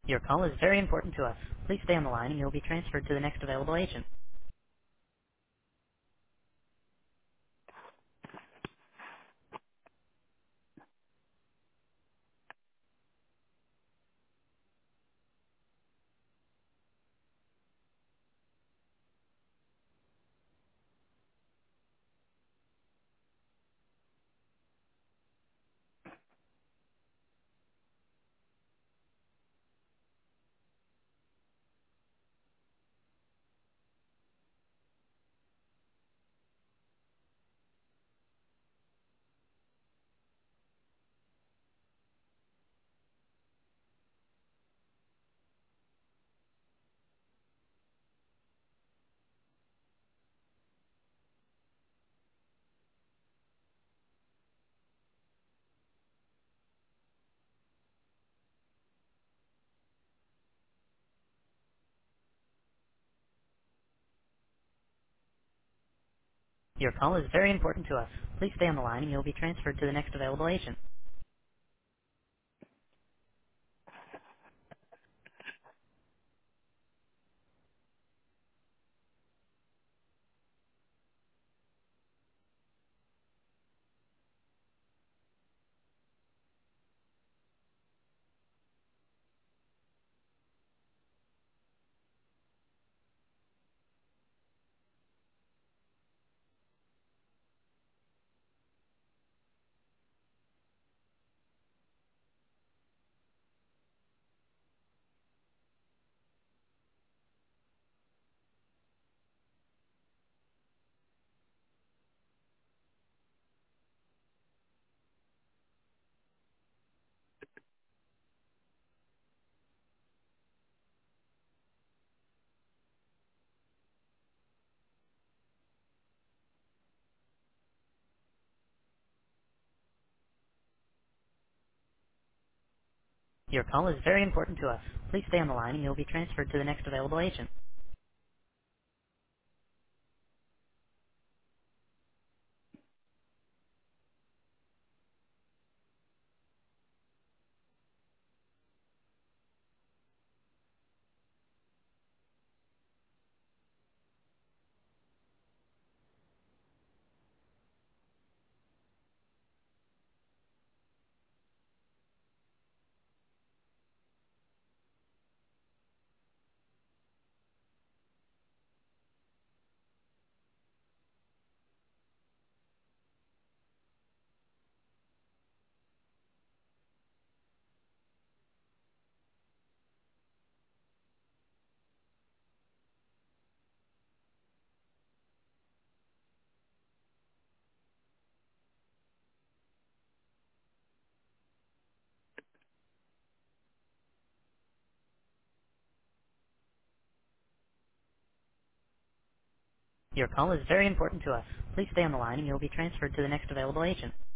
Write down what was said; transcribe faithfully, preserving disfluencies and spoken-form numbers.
Your call is very important to us. Please stay on the line and you will be transferred to the next available agent. Your call is very important to us. Please stay on the line and you will be transferred to the next available agent. Your call is very important to us. Please stay on the line and you will be transferred to the next available agent. Your call is very important to us. Please stay on the line and you will be transferred to the next available agent.